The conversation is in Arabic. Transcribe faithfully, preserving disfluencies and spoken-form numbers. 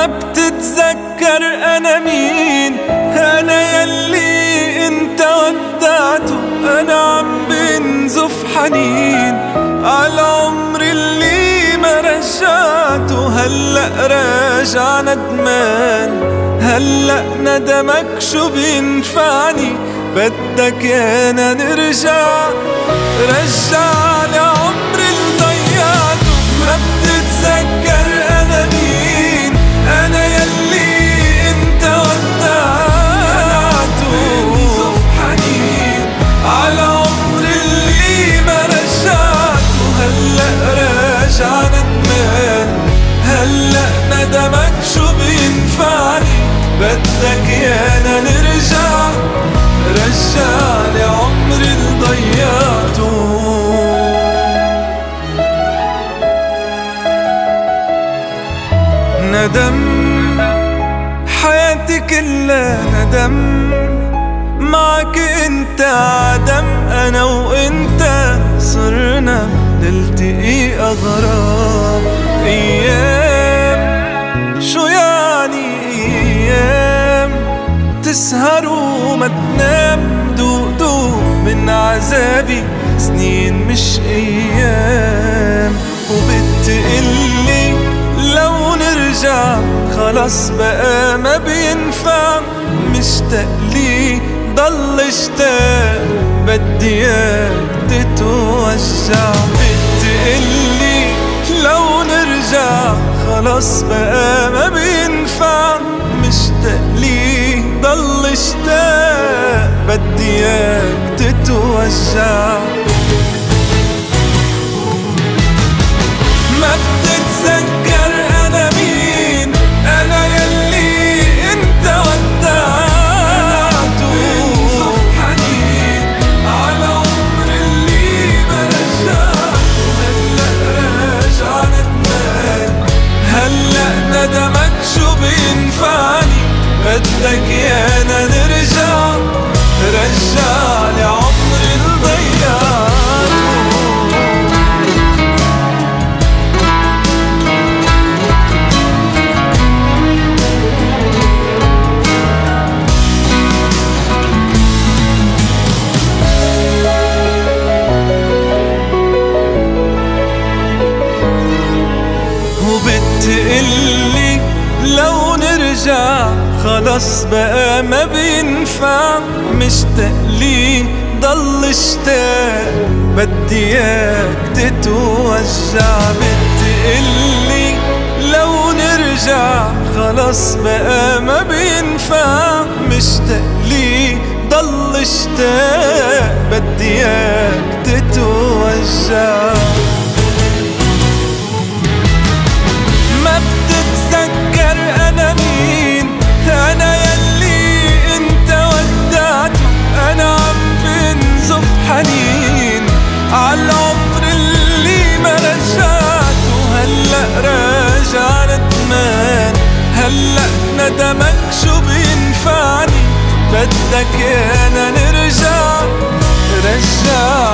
ما بتتذكر أنا مين، أنا يلي انت ودعته. أنا عم بنزف حنين على عمر اللي ما رجعته. هلأ راجع ندمان، هلأ ندمك شو بينفعني؟ بدك يانا نرجع، رجع لعمر اللي ضيعته. ما بتتذكر أنا مين، أنا يلي انت ودعته. بنزف حنين على عمر اللي ما رجعته. هلأ راجع ندمان، هلأ ندمك شو بينفعني؟ بدك يانا نرجع، رجع لعمر اللي ضيعته. ندم حياتي كلها ندم، معك انت عدم. انا وانت صرنا نلتقي اغراب. ايام شو يعني ايام، تسهر وما تنام. دوق دوق من عذابي، سنين مش ايام. وبتقلي لو نرجع خلاص بقى ما بينفع. مشتاق لي ضل اشتاق، بدي اياك تتوجع. بتقلي لو نرجع خلاص بقى ما بينفع. مشتاق لي ضل اشتاق، بدي اياك تتوجع. ما بتتذكر أنا مين، أنا يلي انت ودعته. بنزف حنين على عمر اللي ما رجعته. هلأ راجع ندمان، هلأ ندمك شو بينفعني؟ بدك يانا نرجع، رجع لعمر اللي ضيعته. وبتقلي لو نرجع خلاص بقى ما بينفع. مشتاق لي ضل اشتاق، بدي اياك تتوجع. بتقلي لو نرجع خلاص بقى ما بينفع. مشتاق لي ضل اشتاق، بدي اياك تتوجع. ما بتتذكر أنا مين، أنا يلي انت ودعته. أنا عم بنزف حنين عالعمر اللي ما رجعته. هلأ راجع ندمان، هلأ ندمك شو بينفعني؟ بدك يانا نرجع، رجع